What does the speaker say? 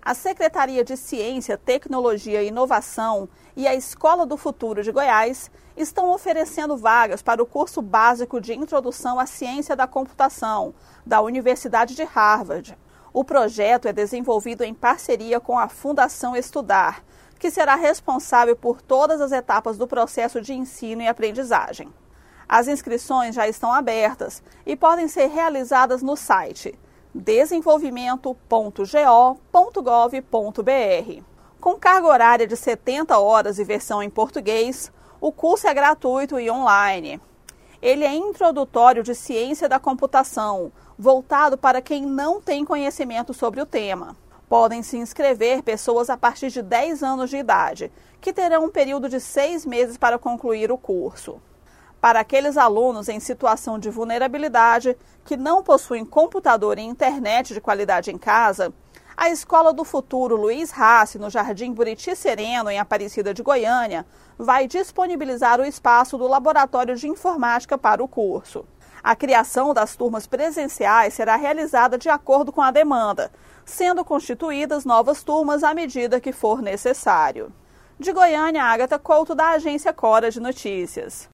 A Secretaria de Ciência, Tecnologia e Inovação e a Escola do Futuro de Goiás estão oferecendo vagas para o curso básico de Introdução à Ciência da Computação, da Universidade de Harvard. O projeto é desenvolvido em parceria com a Fundação Estudar, que será responsável por todas as etapas do processo de ensino e aprendizagem. As inscrições já estão abertas e podem ser realizadas no site desenvolvimento.go.gov.br. Com carga horária de 70 horas e versão em português, o curso é gratuito e online. Ele é introdutório de ciência da computação, voltado para quem não tem conhecimento sobre o tema. Podem se inscrever pessoas a partir de 10 anos de idade, que terão um período de 6 meses para concluir o curso. Para aqueles alunos em situação de vulnerabilidade que não possuem computador e internet de qualidade em casa, a Escola do Futuro Luiz Rassi, no Jardim Buriti Sereno, em Aparecida de Goiânia, vai disponibilizar o espaço do Laboratório de Informática para o curso. A criação das turmas presenciais será realizada de acordo com a demanda, sendo constituídas novas turmas à medida que for necessário. De Goiânia, Ágata Couto, da Agência Cora de Notícias.